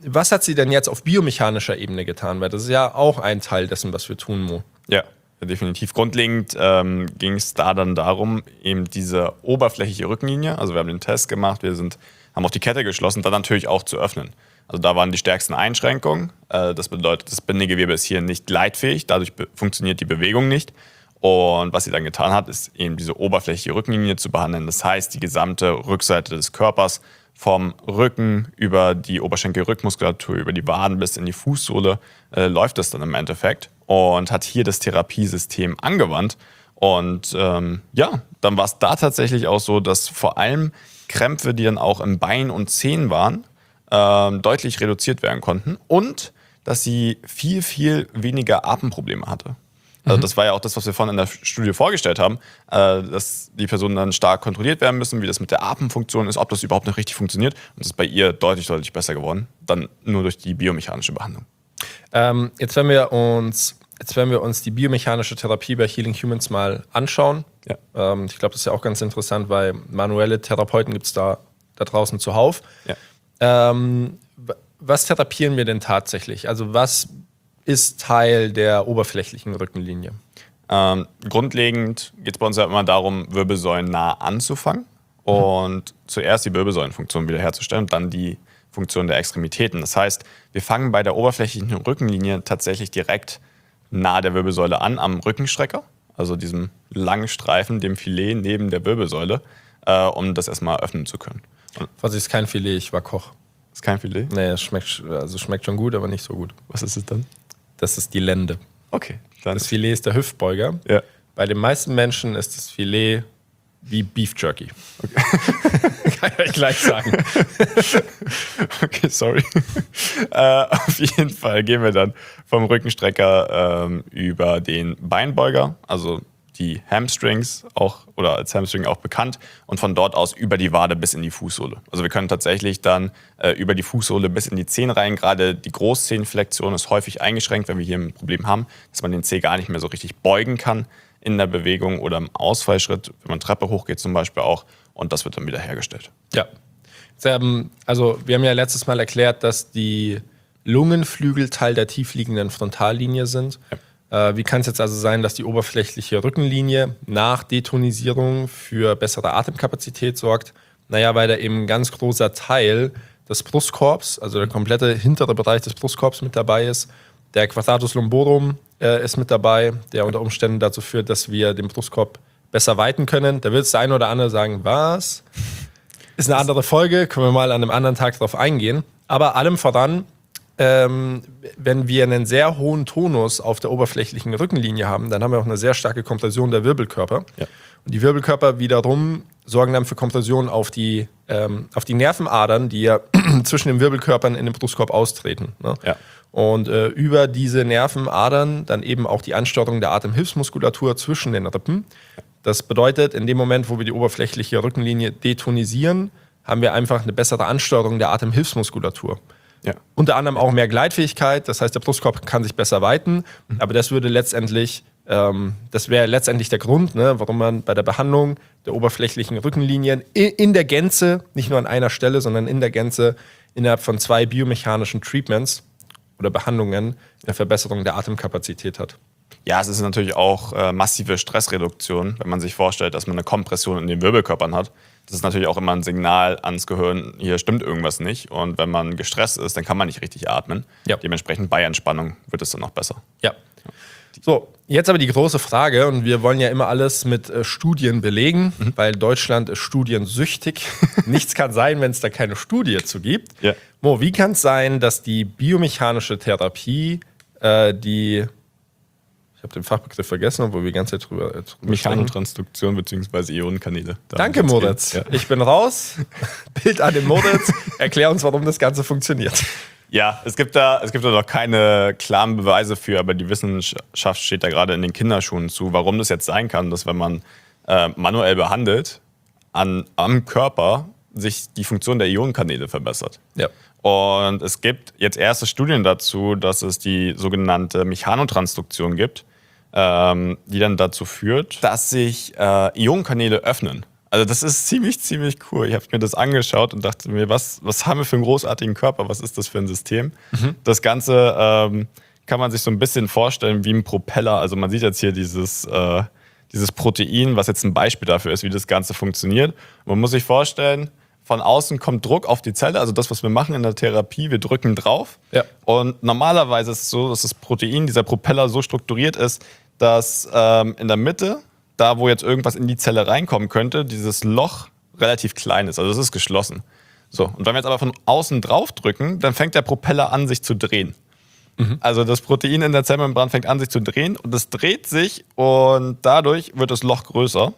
was hat sie denn jetzt auf biomechanischer Ebene getan? Weil das ist ja auch ein Teil dessen, was wir tun, Mo. Ja, definitiv. Grundlegend ging es da dann darum, eben diese oberflächliche Rückenlinie, also wir haben den Test gemacht, haben auch die Kette geschlossen, dann natürlich auch zu öffnen. Also da waren die stärksten Einschränkungen. Das bedeutet, das Bindegewebe ist hier nicht gleitfähig, dadurch funktioniert die Bewegung nicht. Und was sie dann getan hat, ist eben diese oberflächliche Rückenlinie zu behandeln. Das heißt, die gesamte Rückseite des Körpers vom Rücken über die Oberschenkel-Rückmuskulatur, über die Waden bis in die Fußsohle läuft das dann im Endeffekt und hat hier das Therapiesystem angewandt. Und dann war es da tatsächlich auch so, dass vor allem Krämpfe, die dann auch im Bein und Zehen waren, deutlich reduziert werden konnten und dass sie viel, viel weniger Atemprobleme hatte. Also das war ja auch das, was wir vorhin in der Studie vorgestellt haben, dass die Personen dann stark kontrolliert werden müssen, wie das mit der Atemfunktion ist, ob das überhaupt noch richtig funktioniert. Und das ist bei ihr deutlich, deutlich besser geworden, dann nur durch die biomechanische Behandlung. Jetzt wenn wir uns die biomechanische Therapie bei Healing Humans mal anschauen, ich glaube, das ist ja auch ganz interessant, weil manuelle Therapeuten gibt es da draußen zuhauf. Ja. Was therapieren wir denn tatsächlich? Also was ist Teil der oberflächlichen Rückenlinie? Grundlegend geht es bei uns ja immer darum, Wirbelsäulen nah anzufangen und zuerst die Wirbelsäulenfunktion wiederherzustellen und dann die Funktion der Extremitäten. Das heißt, wir fangen bei der oberflächlichen Rückenlinie tatsächlich direkt nahe der Wirbelsäule an, am Rückenstrecker, also diesem langen Streifen, dem Filet neben der Wirbelsäule, um das erstmal öffnen zu können. Was ist kein Filet, ich war Koch. Ist kein Filet? Nee, es schmeckt schon gut, aber nicht so gut. Was ist es dann? Das ist die Lende. Okay. Das Filet ist der Hüftbeuger. Ja. Bei den meisten Menschen ist das Filet wie Beef Jerky. Okay. Kann ich gleich sagen. Okay, sorry. Auf jeden Fall gehen wir dann vom Rückenstrecker über den Beinbeuger, also die Hamstrings oder als Hamstring auch bekannt, und von dort aus über die Wade bis in die Fußsohle. Also wir können tatsächlich dann über die Fußsohle bis in die Zehen rein. Gerade die Großzehenflexion ist häufig eingeschränkt, wenn wir hier ein Problem haben, dass man den Zeh gar nicht mehr so richtig beugen kann in der Bewegung oder im Ausfallschritt, wenn man Treppe hochgeht zum Beispiel auch, und das wird dann wieder hergestellt. Ja. Also wir haben ja letztes Mal erklärt, dass die Lungenflügel Teil der tiefliegenden Frontallinie sind. Ja. Wie kann es jetzt also sein, dass die oberflächliche Rückenlinie nach Detonisierung für bessere Atemkapazität sorgt? Naja, weil da eben ein ganz großer Teil des Brustkorbs, also der komplette hintere Bereich des Brustkorbs mit dabei ist. Der Quadratus lumborum ist mit dabei, der unter Umständen dazu führt, dass wir den Brustkorb besser weiten können. Da wird es der eine oder andere sagen, was? Ist eine andere Folge, können wir mal an einem anderen Tag drauf eingehen. Aber allem voran, wenn wir einen sehr hohen Tonus auf der oberflächlichen Rückenlinie haben, dann haben wir auch eine sehr starke Kompression der Wirbelkörper. Ja. Und die Wirbelkörper wiederum sorgen dann für Kompression auf die Nervenadern, die ja zwischen den Wirbelkörpern in den Brustkorb austreten. Ne? Ja. Und über diese Nervenadern dann eben auch die Ansteuerung der Atemhilfsmuskulatur zwischen den Rippen. Das bedeutet, in dem Moment, wo wir die oberflächliche Rückenlinie detonisieren, haben wir einfach eine bessere Ansteuerung der Atemhilfsmuskulatur. Ja. Unter anderem auch mehr Gleitfähigkeit, das heißt, der Brustkorb kann sich besser weiten, aber das wäre letztendlich der Grund, ne, warum man bei der Behandlung der oberflächlichen Rückenlinien in der Gänze, nicht nur an einer Stelle, sondern in der Gänze innerhalb von 2 biomechanischen Treatments oder Behandlungen eine Verbesserung der Atemkapazität hat. Ja, es ist natürlich auch massive Stressreduktion, wenn man sich vorstellt, dass man eine Kompression in den Wirbelkörpern hat. Das ist natürlich auch immer ein Signal ans Gehirn, hier stimmt irgendwas nicht. Und wenn man gestresst ist, dann kann man nicht richtig atmen. Ja. Dementsprechend bei Entspannung wird es dann noch besser. Ja. So, jetzt aber die große Frage, und wir wollen ja immer alles mit Studien belegen, weil Deutschland ist studiensüchtig. Nichts kann sein, wenn es da keine Studie zu gibt. Ja. Mo, wie kann es sein, dass die biomechanische Therapie ich habe den Fachbegriff vergessen, obwohl wir die ganze Zeit drüber Mechanotransduktion bzw. Ionenkanäle. Danke, Moritz. Ja. Ich bin raus. Bild an den Moritz. Erklär uns, warum das Ganze funktioniert. Ja, es gibt da noch keine klaren Beweise für, aber die Wissenschaft steht da gerade in den Kinderschuhen zu, warum das jetzt sein kann, dass wenn man manuell behandelt, am Körper sich die Funktion der Ionenkanäle verbessert. Ja. Und es gibt jetzt erste Studien dazu, dass es die sogenannte Mechanotransduktion gibt, die dann dazu führt, dass sich Ionenkanäle öffnen. Also das ist ziemlich cool. Ich habe mir das angeschaut und dachte mir, was haben wir für einen großartigen Körper? Was ist das für ein System? Das Ganze kann man sich so ein bisschen vorstellen wie ein Propeller. Also man sieht jetzt hier dieses Protein, was jetzt ein Beispiel dafür ist, wie das Ganze funktioniert. Man muss sich vorstellen, von außen kommt Druck auf die Zelle, also das, was wir machen in der Therapie, wir drücken drauf. Ja. Und normalerweise ist es so, dass das Protein, dieser Propeller so strukturiert ist, dass in der Mitte, da wo jetzt irgendwas in die Zelle reinkommen könnte, dieses Loch relativ klein ist, also es ist geschlossen. So, und wenn wir jetzt aber von außen drauf drücken, dann fängt der Propeller an, sich zu drehen. Also das Protein in der Zellmembran fängt an, sich zu drehen und es dreht sich und dadurch wird das Loch größer,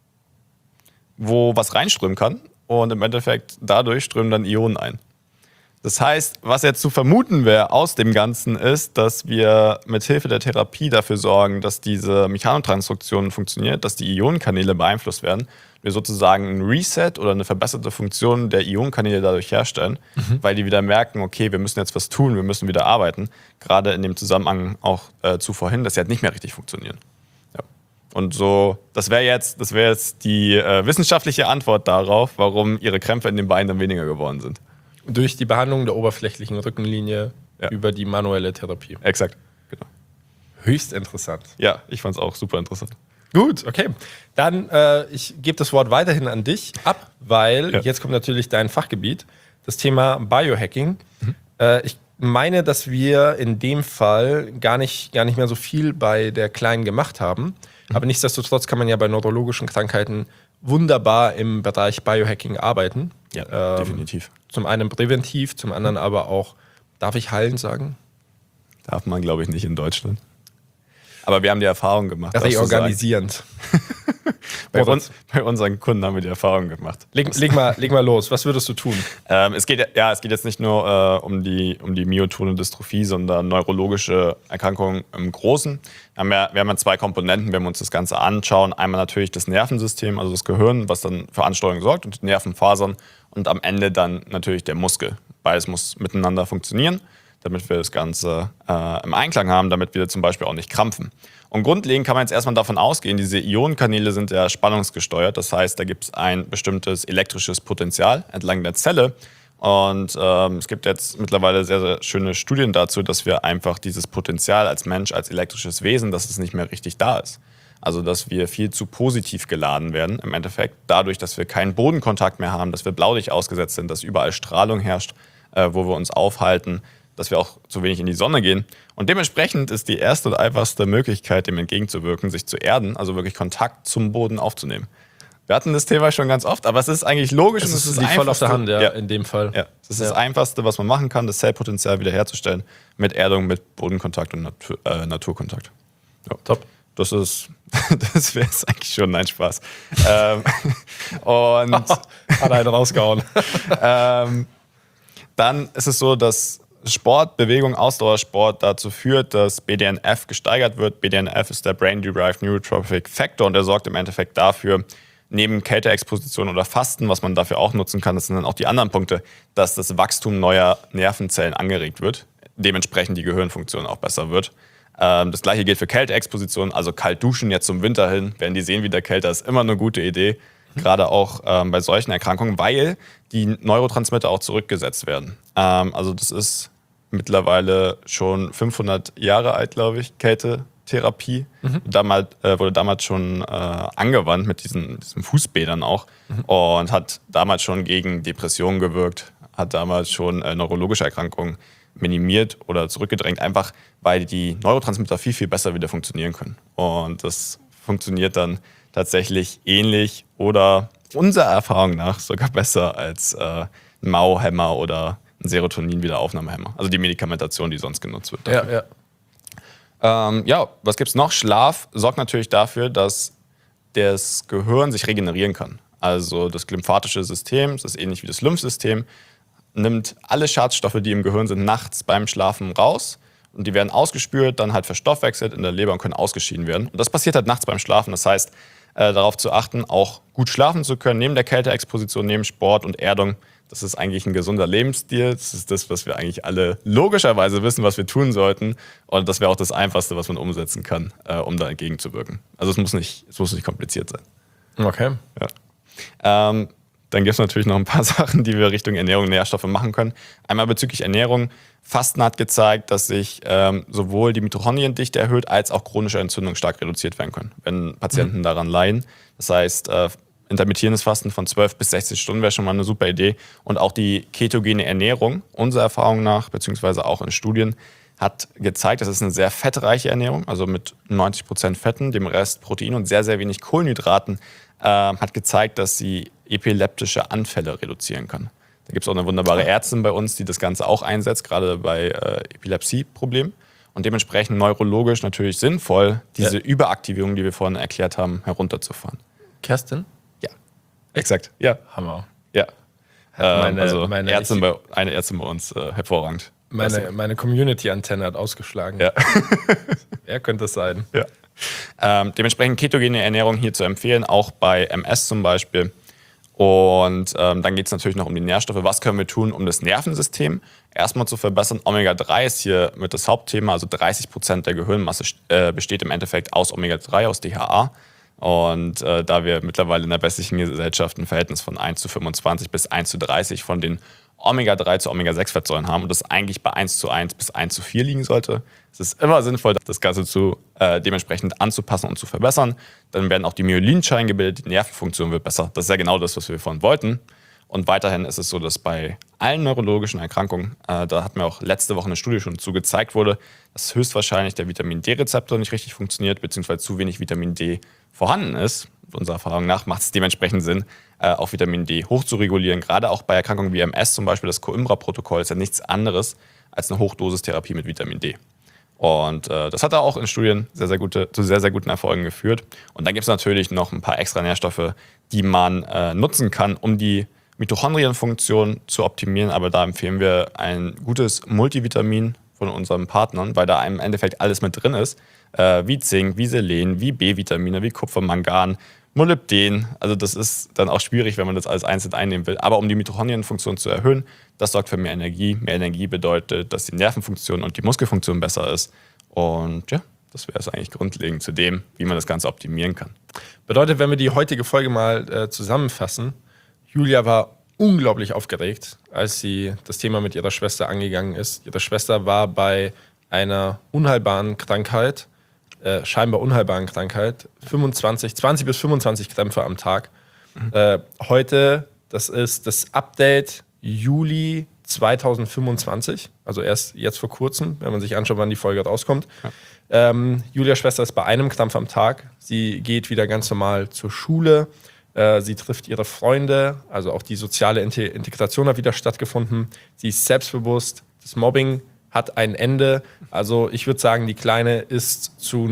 wo was reinströmen kann und im Endeffekt dadurch strömen dann Ionen ein. Das heißt, was jetzt zu vermuten wäre aus dem Ganzen ist, dass wir mit Hilfe der Therapie dafür sorgen, dass diese Mechanotransduktion funktioniert, dass die Ionenkanäle beeinflusst werden. Wir sozusagen ein Reset oder eine verbesserte Funktion der Ionenkanäle dadurch herstellen, weil die wieder merken, okay, wir müssen jetzt was tun, wir müssen wieder arbeiten. Gerade in dem Zusammenhang auch zu vorhin, dass sie halt nicht mehr richtig funktionieren. Ja. Und so, das wäre jetzt die wissenschaftliche Antwort darauf, warum ihre Krämpfe in den Beinen dann weniger geworden sind. Durch die Behandlung der oberflächlichen Rückenlinie über die manuelle Therapie. Exakt, genau. Höchst interessant. Ja, ich fand es auch super interessant. Gut, okay. Dann, ich gebe das Wort weiterhin an dich ab, weil jetzt kommt natürlich dein Fachgebiet, das Thema Biohacking. Ich meine, dass wir in dem Fall gar nicht mehr so viel bei der Kleinen gemacht haben. Aber nichtsdestotrotz kann man ja bei neurologischen Krankheiten wunderbar im Bereich Biohacking arbeiten. Ja, definitiv. Zum einen präventiv, zum anderen aber auch, darf ich heilend sagen? Darf man, glaube ich, nicht in Deutschland. Aber wir haben die Erfahrung gemacht. Reorganisierend. Bei unseren Kunden haben wir die Erfahrung gemacht. Leg mal los. Was würdest du tun? Es geht jetzt nicht nur um die Myotone-Dystrophie, sondern neurologische Erkrankungen im Großen. Wir haben ja zwei Komponenten, wenn wir uns das Ganze anschauen. Einmal natürlich das Nervensystem, also das Gehirn, was dann für Ansteuerung sorgt, und die Nervenfasern. Und am Ende dann natürlich der Muskel. Beides muss miteinander funktionieren, damit wir das Ganze im Einklang haben, damit wir zum Beispiel auch nicht krampfen. Und grundlegend kann man jetzt erstmal davon ausgehen, diese Ionenkanäle sind ja spannungsgesteuert. Das heißt, da gibt es ein bestimmtes elektrisches Potenzial entlang der Zelle. Und es gibt jetzt mittlerweile sehr, sehr schöne Studien dazu, dass wir einfach dieses Potenzial als Mensch, als elektrisches Wesen, dass es nicht mehr richtig da ist. Also, dass wir viel zu positiv geladen werden im Endeffekt, dadurch, dass wir keinen Bodenkontakt mehr haben, dass wir Blaulicht ausgesetzt sind, dass überall Strahlung herrscht, wo wir uns aufhalten, dass wir auch zu wenig in die Sonne gehen. Und dementsprechend ist die erste und einfachste Möglichkeit, dem entgegenzuwirken, sich zu erden, also wirklich Kontakt zum Boden aufzunehmen. Wir hatten das Thema schon ganz oft, aber es ist eigentlich logisch. Es ist voll auf der Hand, in dem Fall. Ja, das ist das Einfachste, was man machen kann, das Zellpotenzial wiederherzustellen mit Erdung, mit Bodenkontakt und Naturkontakt. Ja. Top. Das wäre es eigentlich schon. Nein, Spaß. Und hat einen rausgehauen. Dann ist es so, dass Sport, Bewegung, Ausdauersport dazu führt, dass BDNF gesteigert wird. BDNF ist der Brain-Derived Neurotrophic Factor und der sorgt im Endeffekt dafür, neben Kälteexposition oder Fasten, was man dafür auch nutzen kann, das sind dann auch die anderen Punkte, dass das Wachstum neuer Nervenzellen angeregt wird, dementsprechend die Gehirnfunktion auch besser wird. Das gleiche gilt für Kälteexposition, also kalt duschen jetzt zum Winter hin, wenn die sehen, wie der kälter ist, immer eine gute Idee. Gerade auch bei solchen Erkrankungen, weil die Neurotransmitter auch zurückgesetzt werden. Also das ist mittlerweile schon 500 Jahre alt, glaube ich, Kältetherapie. Wurde damals schon angewandt mit diesen Fußbädern auch und hat damals schon gegen Depressionen gewirkt, hat damals schon neurologische Erkrankungen minimiert oder zurückgedrängt, einfach weil die Neurotransmitter viel, viel besser wieder funktionieren können. Und das funktioniert dann tatsächlich ähnlich oder unserer Erfahrung nach sogar besser als ein MAO-Hämmer oder ein Serotonin-Wiederaufnahmehämmer. Also die Medikamentation, die sonst genutzt wird. Was gibt's noch? Schlaf sorgt natürlich dafür, dass das Gehirn sich regenerieren kann. Also das lymphatische System, das ist ähnlich wie das Lymphsystem, nimmt alle Schadstoffe, die im Gehirn sind, nachts beim Schlafen raus. Und die werden ausgespült, dann halt verstoffwechselt in der Leber und können ausgeschieden werden. Und das passiert halt nachts beim Schlafen. Das heißt, darauf zu achten, auch gut schlafen zu können, neben der Kälteexposition, neben Sport und Erdung. Das ist eigentlich ein gesunder Lebensstil. Das ist das, was wir eigentlich alle logischerweise wissen, was wir tun sollten. Und das wäre auch das Einfachste, was man umsetzen kann, um da entgegenzuwirken. Also es muss nicht kompliziert sein. Okay. Ja. Dann gibt es natürlich noch ein paar Sachen, die wir Richtung Ernährung und Nährstoffe machen können. Einmal bezüglich Ernährung. Fasten hat gezeigt, dass sich sowohl die Mitochondriendichte erhöht, als auch chronische Entzündungen stark reduziert werden können, wenn Patienten daran leiden. Das heißt, intermittierendes Fasten von 12 bis 16 Stunden wäre schon mal eine super Idee. Und auch die ketogene Ernährung, unserer Erfahrung nach, beziehungsweise auch in Studien, hat gezeigt, das ist eine sehr fettreiche Ernährung, also mit 90% Fetten, dem Rest Protein und sehr, sehr wenig Kohlenhydraten, hat gezeigt, dass sie epileptische Anfälle reduzieren kann. Da gibt es auch eine wunderbare Ärztin bei uns, die das Ganze auch einsetzt, gerade bei Epilepsie-Problemen. Und dementsprechend neurologisch natürlich sinnvoll, diese Überaktivierung, die wir vorhin erklärt haben, herunterzufahren. Kerstin? Ja, exakt. Ja, Hammer. ja. Eine Ärztin bei uns, hervorragend. Meine Community-Antenne hat ausgeschlagen. Ja. Wer könnte es sein? Ja. Dementsprechend ketogene Ernährung hier zu empfehlen, auch bei MS zum Beispiel. Und dann geht es natürlich noch um die Nährstoffe. Was können wir tun, um das Nervensystem erstmal zu verbessern? Omega-3 ist hier mit das Hauptthema. Also 30% der Gehirnmasse besteht im Endeffekt aus Omega-3, aus DHA. Und da wir mittlerweile in der westlichen Gesellschaft ein Verhältnis von 1:25 bis 1:30 von den Omega-3 zu Omega-6-Fettsäuren haben und das eigentlich bei 1:1 bis 1:4 liegen sollte, es ist immer sinnvoll, das Ganze dementsprechend anzupassen und zu verbessern. Dann werden auch die Myelinscheiden gebildet, die Nervenfunktion wird besser. Das ist ja genau das, was wir vorhin wollten. Und weiterhin ist es so, dass bei allen neurologischen Erkrankungen, da hat mir auch letzte Woche eine Studie schon zu gezeigt wurde, dass höchstwahrscheinlich der Vitamin-D-Rezeptor nicht richtig funktioniert, beziehungsweise zu wenig Vitamin D vorhanden ist. Unserer Erfahrung nach macht es dementsprechend Sinn, auch Vitamin D hoch zu regulieren. Gerade auch bei Erkrankungen wie MS zum Beispiel, das Coimbra-Protokoll ist ja nichts anderes als eine Hochdosistherapie mit Vitamin D. Und das hat auch in Studien zu sehr, sehr guten Erfolgen geführt. Und dann gibt es natürlich noch ein paar extra Nährstoffe, die man nutzen kann, um die Mitochondrienfunktion zu optimieren. Aber da empfehlen wir ein gutes Multivitamin von unseren Partnern, weil da im Endeffekt alles mit drin ist. Wie Zink, wie Selen, wie B-Vitamine, wie Kupfer, Mangan, Molybden. Also das ist dann auch schwierig, wenn man das alles einzeln einnehmen will. Aber um die Mitochondrienfunktion zu erhöhen, das sorgt für mehr Energie. Mehr Energie bedeutet, dass die Nervenfunktion und die Muskelfunktion besser ist. Und ja, das wäre es eigentlich grundlegend zu dem, wie man das Ganze optimieren kann. Bedeutet, wenn wir die heutige Folge mal zusammenfassen, Julia war unglaublich aufgeregt, als sie das Thema mit ihrer Schwester angegangen ist. Ihre Schwester war bei einer unheilbaren Krankheit, scheinbar unheilbaren Krankheit, 20 bis 25 Krämpfe am Tag. Heute, das ist das Update Juli 2025, also erst jetzt vor kurzem, wenn man sich anschaut, wann die Folge rauskommt. Ja. Julias Schwester ist bei einem Krampf am Tag. Sie geht wieder ganz normal zur Schule. Sie trifft ihre Freunde, also auch die soziale Integration hat wieder stattgefunden. Sie ist selbstbewusst. Das Mobbing hat ein Ende. Also ich würde sagen, die Kleine ist zu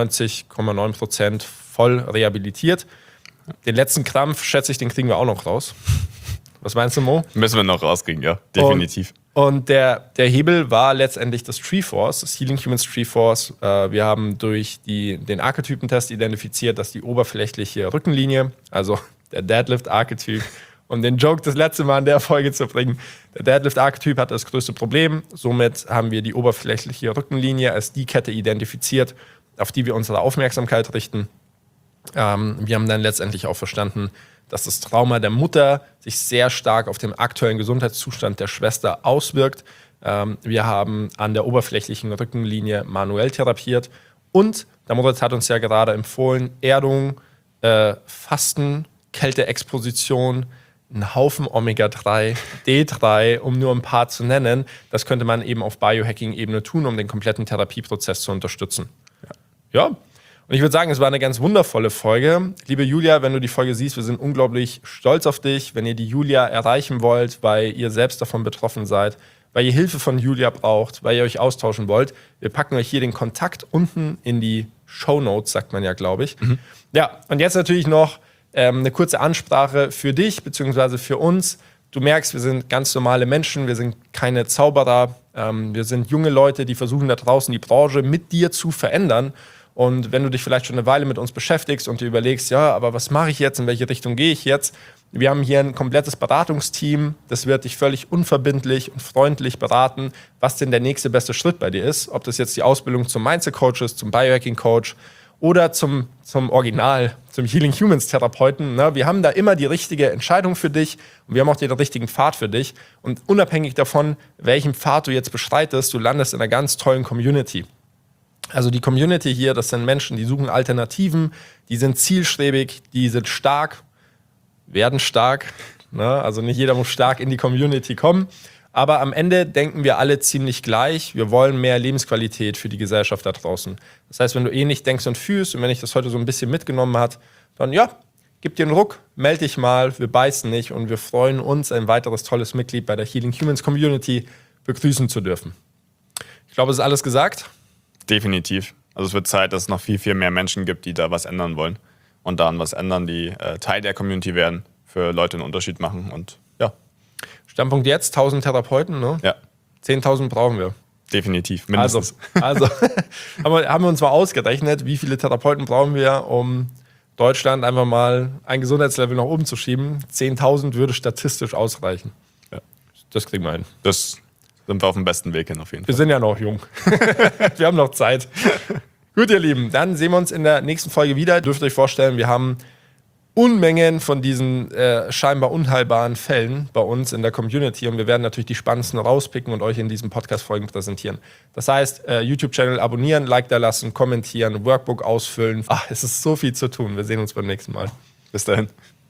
99,9% voll rehabilitiert. Den letzten Krampf, schätze ich, den kriegen wir auch noch raus. Was meinst du, Mo? Müssen wir noch rauskriegen, ja, definitiv. Und der Hebel war letztendlich das Treeforce, das Healing Humans Treeforce. Wir haben durch den Archetypentest identifiziert, dass die oberflächliche Rückenlinie, also der Deadlift-Archetyp, um den Joke das letzte Mal in der Folge zu bringen, der Deadlift-Archetyp hat das größte Problem. Somit haben wir die oberflächliche Rückenlinie als die Kette identifiziert, auf die wir unsere Aufmerksamkeit richten. Wir haben dann letztendlich auch verstanden, dass das Trauma der Mutter sich sehr stark auf den aktuellen Gesundheitszustand der Schwester auswirkt. Wir haben an der oberflächlichen Rückenlinie manuell therapiert. Und der Moritz hat uns ja gerade empfohlen, Erdung, Fasten, Kälteexposition, ein Haufen Omega-3, D3, um nur ein paar zu nennen. Das könnte man eben auf Biohacking-Ebene tun, um den kompletten Therapieprozess zu unterstützen. Ja. Und ich würde sagen, es war eine ganz wundervolle Folge. Liebe Julia, wenn du die Folge siehst, wir sind unglaublich stolz auf dich. Wenn ihr die Julia erreichen wollt, weil ihr selbst davon betroffen seid, weil ihr Hilfe von Julia braucht, weil ihr euch austauschen wollt, wir packen euch hier den Kontakt unten in die Shownotes, sagt man ja, glaube ich. Ja, und jetzt natürlich noch eine kurze Ansprache für dich bzw. für uns. Du merkst, wir sind ganz normale Menschen, wir sind keine Zauberer. Wir sind junge Leute, die versuchen da draußen die Branche mit dir zu verändern. Und wenn du dich vielleicht schon eine Weile mit uns beschäftigst und dir überlegst, ja, aber was mache ich jetzt, in welche Richtung gehe ich jetzt? Wir haben hier ein komplettes Beratungsteam, das wird dich völlig unverbindlich und freundlich beraten, was denn der nächste beste Schritt bei dir ist. Ob das jetzt die Ausbildung zum Mindset-Coach ist, zum Biohacking-Coach oder zum Original, zum Healing Humans Therapeuten. Ne? Wir haben da immer die richtige Entscheidung für dich und wir haben auch den richtigen Pfad für dich. Und unabhängig davon, welchen Pfad du jetzt beschreitest, du landest in einer ganz tollen Community. Also die Community hier, das sind Menschen, die suchen Alternativen, die sind zielstrebig, die sind stark, werden stark. Ne? Also nicht jeder muss stark in die Community kommen. Aber am Ende denken wir alle ziemlich gleich. Wir wollen mehr Lebensqualität für die Gesellschaft da draußen. Das heißt, wenn du ähnlich denkst und fühlst und wenn ich das heute so ein bisschen mitgenommen habe, dann ja, gib dir einen Ruck, melde dich mal, wir beißen nicht und wir freuen uns, ein weiteres tolles Mitglied bei der Healing Humans Community begrüßen zu dürfen. Ich glaube, es ist alles gesagt. Definitiv. Also es wird Zeit, dass es noch viel, viel mehr Menschen gibt, die da was ändern wollen und daran was ändern, die Teil der Community werden, für Leute einen Unterschied machen und ja. Standpunkt jetzt, 1000 Therapeuten, ne? Ja. 10.000 brauchen wir. Definitiv, mindestens. Also haben wir uns mal ausgerechnet, wie viele Therapeuten brauchen wir, um Deutschland einfach mal ein Gesundheitslevel nach oben zu schieben. 10.000 würde statistisch ausreichen. Ja. Das kriegen wir hin. Das sind wir auf dem besten Weg hin auf jeden Fall. Wir sind ja noch jung. Wir haben noch Zeit. Gut, ihr Lieben, dann sehen wir uns in der nächsten Folge wieder. Dürft ihr euch vorstellen, wir haben Unmengen von diesen scheinbar unheilbaren Fällen bei uns in der Community und wir werden natürlich die spannendsten rauspicken und euch in diesen Podcast-Folgen präsentieren. Das heißt, YouTube-Channel abonnieren, Like da lassen, kommentieren, Workbook ausfüllen. Es ist so viel zu tun. Wir sehen uns beim nächsten Mal. Bis dahin.